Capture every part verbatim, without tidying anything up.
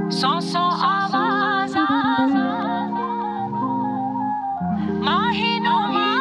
सौ सौ आवाज़ माहिनो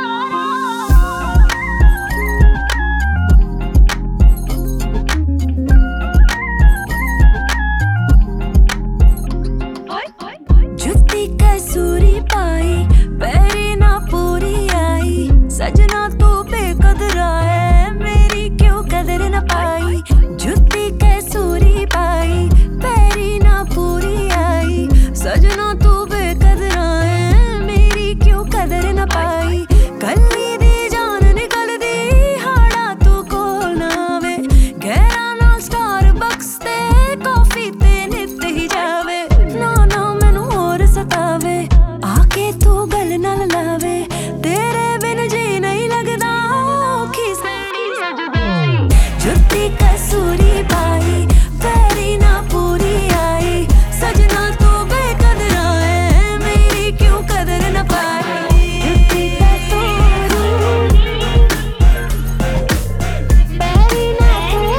जुत्ती कसूरी पाई पैरी ना पूरी आई सजना तू बेकदरा है मेरी क्यों कदर न पाई। जुत्ती कसूरी पाई पैरी ना पूरी आई सजना तू बेकदरा है मेरी क्यों कदर न पाई। कल्ली दी जान निकल दी हाड़ा तू कोल ना वे गहरा ना स्टारबक्स ते कॉफी ते नित ही जावे ना ना मैनू होर सतावे आके तू गल नाल लावे तेरे बिन जी नहीं लगदा औखी सखी सजदी। जुत्ती कसूरी पाई पैरी ना पूरी आई सजना तू बेकदरा है मेरी क्यों कदर न पाई। जुत्ती कसूरी पैरी ना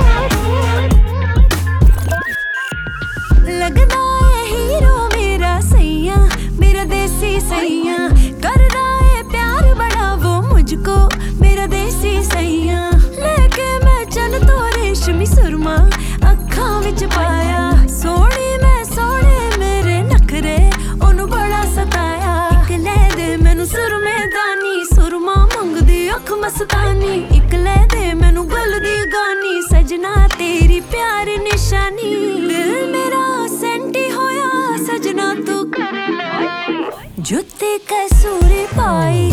लगदा है हीरो मेरा सैया मेरा देसी सैया करदा है प्यार बड़ा वो मुझको मेरा देसी सैया। लेके मैं चल तो रेशमी सुरमा अखां विच पाया सोहनी मैं सोहने मेरे नखरे ओनू बड़ा सताया। इक ले दे मैनू सुरमे दानी सुरमा मंगदी अख मस्तानी इक ले दे मैनू गल दी गानी सजना तेरी प्यार निशानी। दिल मेरा सेंटी होया सजना तू करे जुत्ती कसूरी पाई